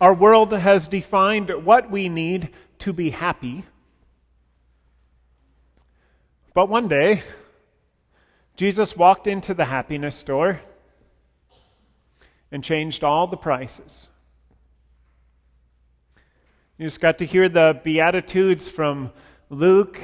Our world has defined what we need to be happy. But one day, Jesus walked into the happiness store and changed all the prices. You just got to hear the Beatitudes from Luke.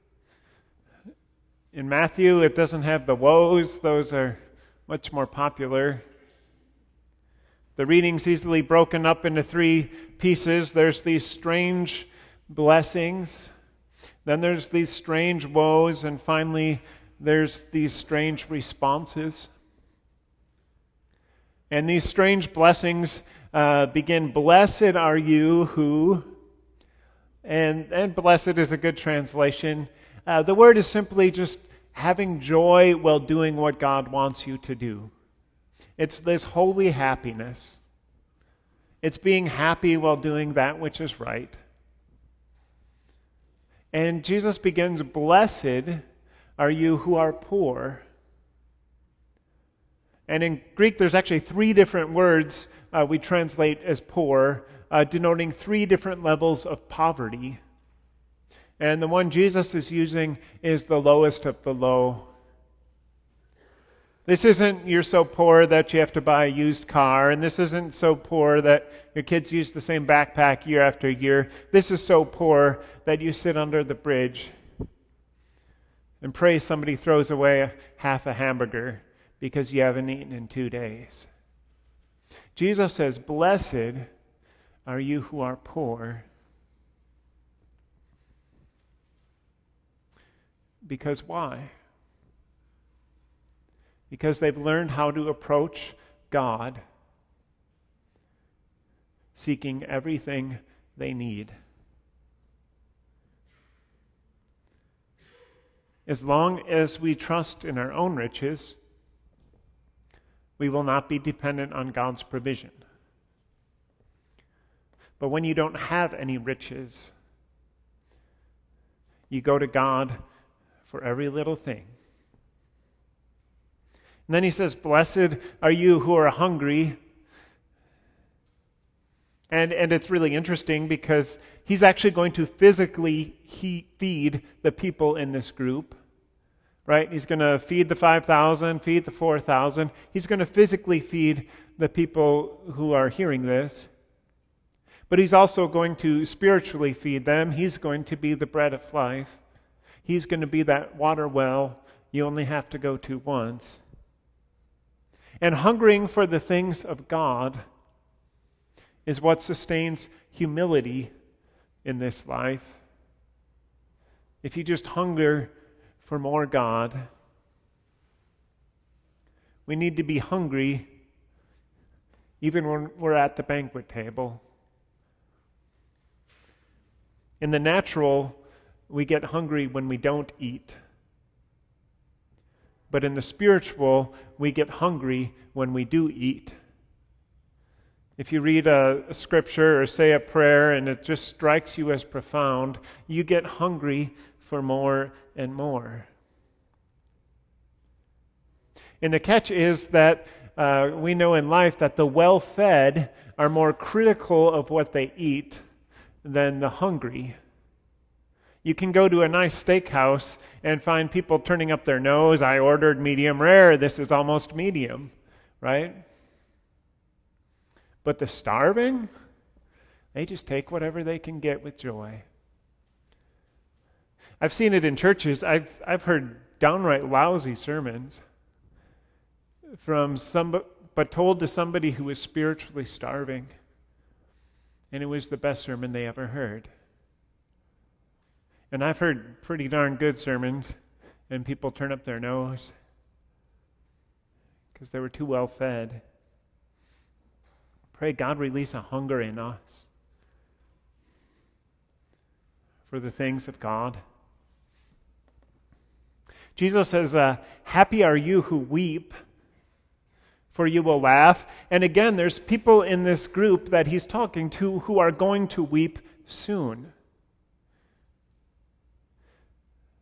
In Matthew, it doesn't have the woes. Those are much more popular. The reading's easily broken up into three pieces. There's these strange blessings. Then there's these strange woes. And finally, there's these strange responses. And these strange blessings begin, "Blessed are you who," and blessed is a good translation. The word is simply just having joy while doing what God wants you to do. It's this holy happiness. It's being happy while doing that which is right. And Jesus begins, "Blessed are you who are poor." And in Greek, there's actually three different words we translate as poor, denoting three different levels of poverty. And the one Jesus is using is the lowest of the low. This isn't you're so poor that you have to buy a used car, and this isn't so poor that your kids use the same backpack year after year. This is so poor that you sit under the bridge and pray somebody throws away half a hamburger because you haven't eaten in 2 days. Jesus says, "Blessed are you who are poor." Because why? Because they've learned how to approach God, seeking everything they need. As long as we trust in our own riches, we will not be dependent on God's provision. But when you don't have any riches, you go to God for every little thing. And then he says, "Blessed are you who are hungry." And it's really interesting because he's actually going to physically feed the people in this group. Right? He's going to feed the 5,000, feed the 4,000. He's going to physically feed the people who are hearing this. But he's also going to spiritually feed them. He's going to be the bread of life. He's going to be that water well you only have to go to once. And hungering for the things of God is what sustains humility in this life. If you just hunger for more God, we need to be hungry even when we're at the banquet table. In the natural, we get hungry when we don't eat. But in the spiritual, we get hungry when we do eat. If you read a scripture or say a prayer and it just strikes you as profound, you get hungry for more and more. And the catch is that we know in life that the well-fed are more critical of what they eat than the hungry. You can go to a nice steakhouse and find people turning up their nose. "I ordered medium rare. This is almost medium," right? But the starving, they just take whatever they can get with joy. I've seen it in churches. I've heard downright lousy sermons from but told to somebody who was spiritually starving, and it was the best sermon they ever heard. And I've heard pretty darn good sermons, and people turn up their nose because they were too well fed. Pray God release a hunger in us for the things of God. Jesus says, "Happy are you who weep, for you will laugh." And again, there's people in this group that he's talking to who are going to weep soon.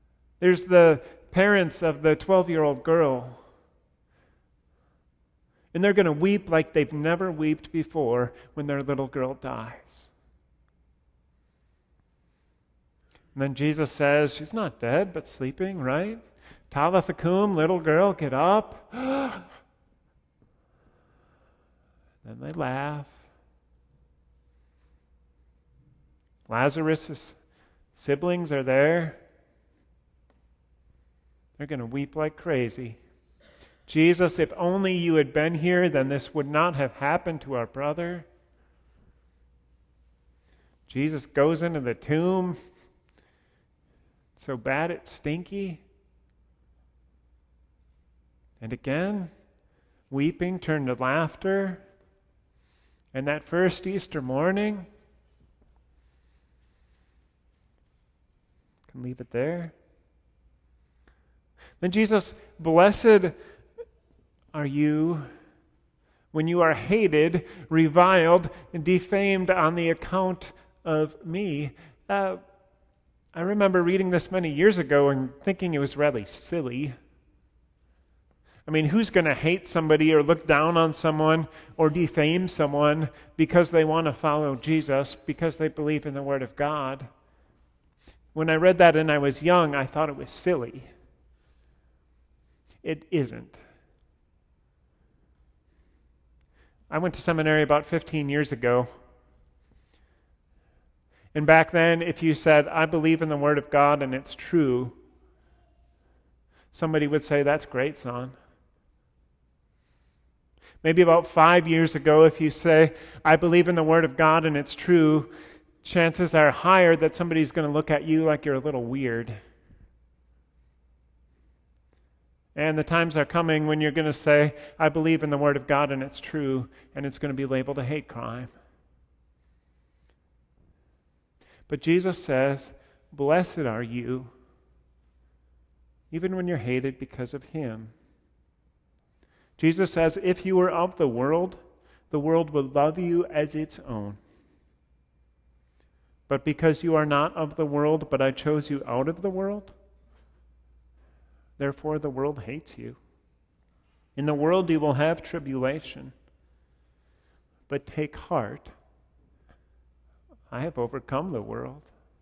There's the parents of the 12-year-old girl. And they're going to weep like they've never wept before when their little girl dies. And then Jesus says, she's not dead, but sleeping, right? Talitha cum, little girl, get up. Then they laugh. Lazarus' siblings are there. They're going to weep like crazy. Jesus, if only you had been here, then this would not have happened to our brother. Jesus goes into the tomb. It's so bad it's stinky. And again, weeping turned to laughter. And that first Easter morning, can leave it there. Then Jesus, blessed are you when you are hated, reviled, and defamed on the account of me. I remember reading this many years ago and thinking it was rather silly. I mean, who's going to hate somebody or look down on someone or defame someone because they want to follow Jesus, because they believe in the Word of God? When I read that and I was young, I thought it was silly. It isn't. I went to seminary about 15 years ago. And back then, if you said, I believe in the Word of God and it's true, somebody would say, that's great, son. Maybe about 5 years ago, if you say, I believe in the Word of God and it's true, chances are higher that somebody's going to look at you like you're a little weird. And the times are coming when you're going to say, I believe in the Word of God and it's true, and it's going to be labeled a hate crime. But Jesus says, blessed are you, even when you're hated because of Him. Jesus says, if you were of the world would love you as its own. But because you are not of the world, but I chose you out of the world, therefore the world hates you. In the world you will have tribulation, but take heart. I have overcome the world.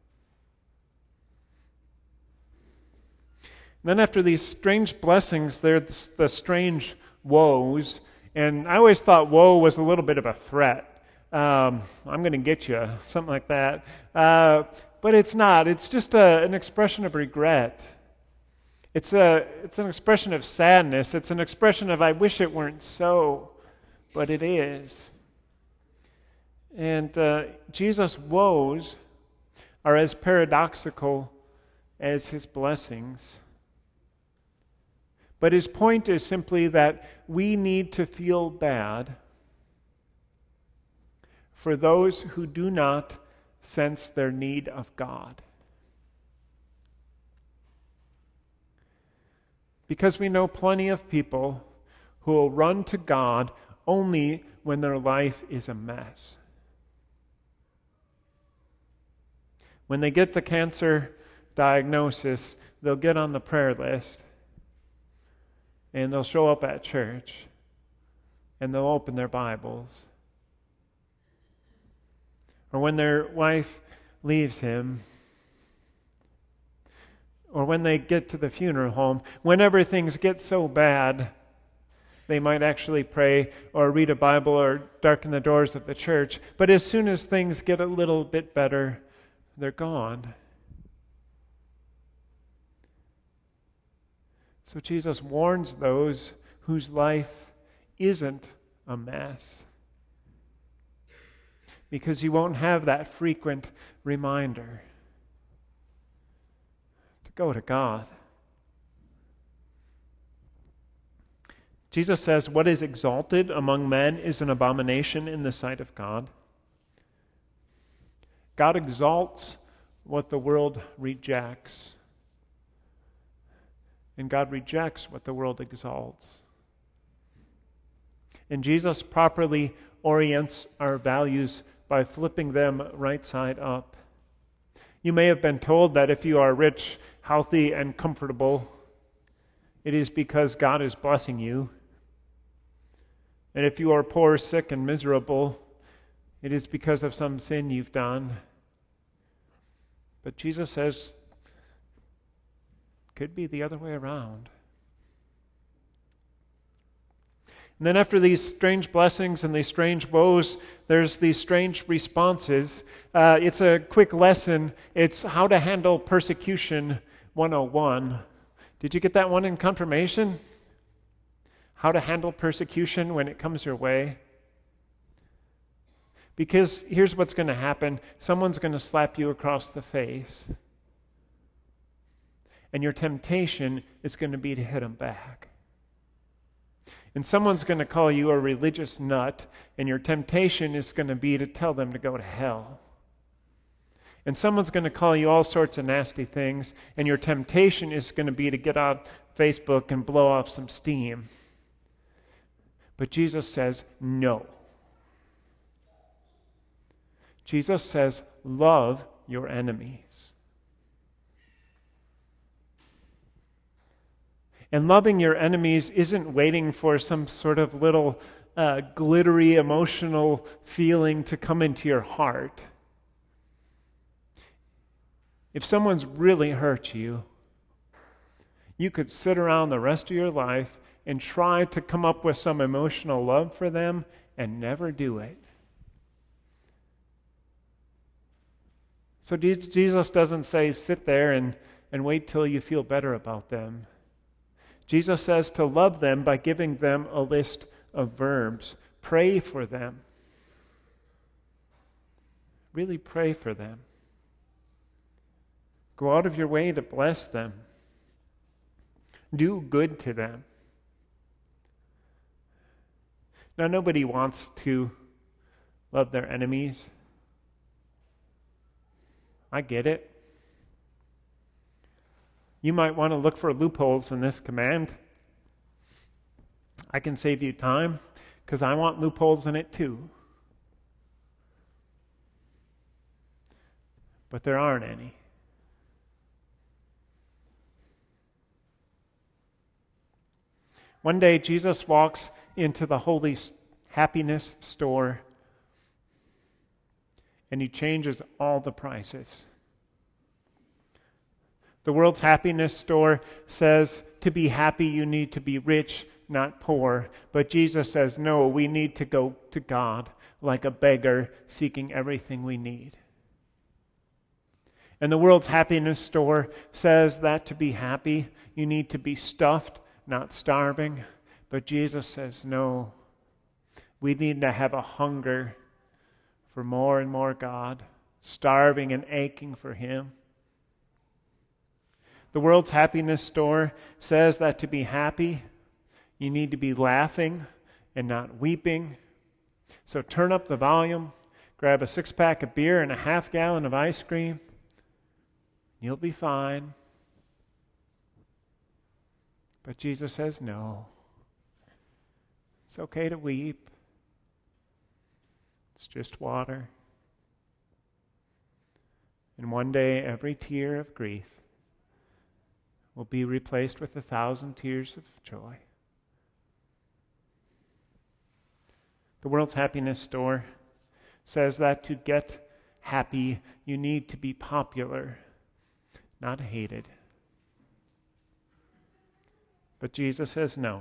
And then after these strange blessings, there's the strange woes. And I always thought woe was a little bit of a threat. I'm going to get you, something like that. But it's not. It's just an expression of regret. It's an expression of sadness. It's an expression of, I wish it weren't so, but it is. And Jesus' woes are as paradoxical as his blessings. But his point is simply that we need to feel bad for those who do not sense their need of God. Because we know plenty of people who will run to God only when their life is a mess. When they get the cancer diagnosis, they'll get on the prayer list and they'll show up at church and they'll open their Bibles. Or when their wife leaves him, or when they get to the funeral home, whenever things get so bad, they might actually pray or read a Bible or darken the doors of the church. But as soon as things get a little bit better, they're gone. So Jesus warns those whose life isn't a mess, because you won't have that frequent reminder to go to God. Jesus says, what is exalted among men is an abomination in the sight of God. God exalts what the world rejects, and God rejects what the world exalts. And Jesus properly orients our values by flipping them right side up. You may have been told that if you are rich, healthy, and comfortable, it is because God is blessing you. And if you are poor, sick, and miserable, it is because of some sin you've done. But Jesus says, it could be the other way around. And then after these strange blessings and these strange woes, there's these strange responses. It's a quick lesson. It's how to handle persecution 101. Did you get that one in confirmation? How to handle persecution when it comes your way. Because here's what's going to happen. Someone's going to slap you across the face. And your temptation is going to be to hit them back. And someone's going to call you a religious nut, and your temptation is going to be to tell them to go to hell. And someone's going to call you all sorts of nasty things, and your temptation is going to be to get on Facebook and blow off some steam. But Jesus says, no. Jesus says, love your enemies. And loving your enemies isn't waiting for some sort of little glittery emotional feeling to come into your heart. If someone's really hurt you, you could sit around the rest of your life and try to come up with some emotional love for them and never do it. So Jesus doesn't say sit there and wait till you feel better about them. Jesus says to love them by giving them a list of verbs. Pray for them. Really pray for them. Go out of your way to bless them. Do good to them. Now, nobody wants to love their enemies. I get it. You might want to look for loopholes in this command. I can save you time because I want loopholes in it too. But there aren't any. One day, Jesus walks into the Holy Happiness store and he changes all the prices. The world's happiness store says to be happy you need to be rich, not poor. But Jesus says, no, we need to go to God like a beggar seeking everything we need. And the world's happiness store says that to be happy, you need to be stuffed, not starving. But Jesus says, no, we need to have a hunger for more and more God, starving and aching for Him. The world's happiness store says that to be happy, you need to be laughing and not weeping. So turn up the volume, grab a 6-pack of beer and a half-gallon of ice cream. You'll be fine. But Jesus says, no. It's okay to weep. It's just water. And one day, every tear of grief will be replaced with 1,000 tears of joy. The world's happiness store says that to get happy, you need to be popular, not hated. But Jesus says no.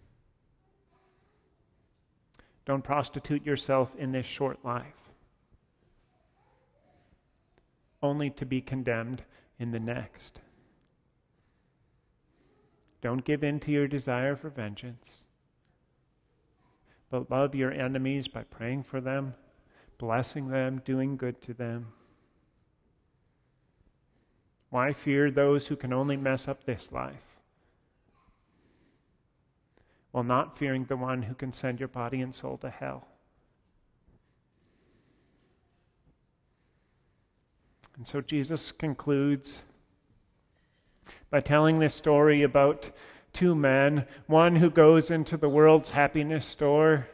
Don't prostitute yourself in this short life, only to be condemned in the next. Don't give in to your desire for vengeance, but love your enemies by praying for them, blessing them, doing good to them. Why fear those who can only mess up this life, while not fearing the one who can send your body and soul to hell? And so Jesus concludes by telling this story about two men, one who goes into the world's happiness store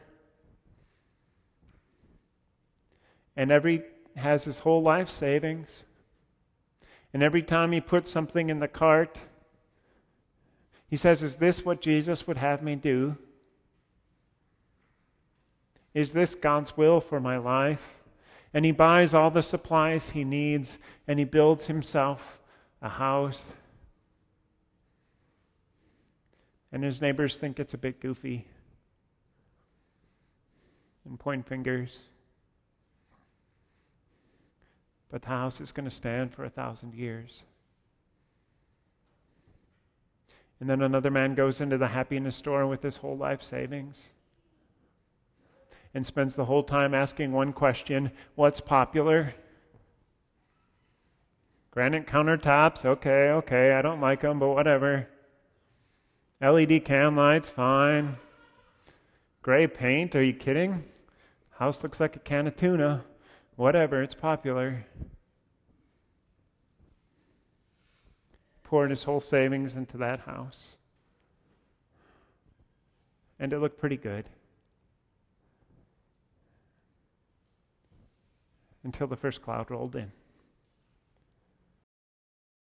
and has his whole life savings, and every time he puts something in the cart, he says, is this what Jesus would have me do? Is this God's will for my life? And he buys all the supplies he needs, and he builds himself a house. And his neighbors think it's a bit goofy and point fingers. But the house is going to stand for 1,000 years. And then another man goes into the happiness store with his whole life savings and spends the whole time asking one question: what's popular? Granite countertops, okay, I don't like them, but whatever. LED can lights, fine. Gray paint, are you kidding? House looks like a can of tuna. Whatever, it's popular. Poured his whole savings into that house. And it looked pretty good. Until the first cloud rolled in.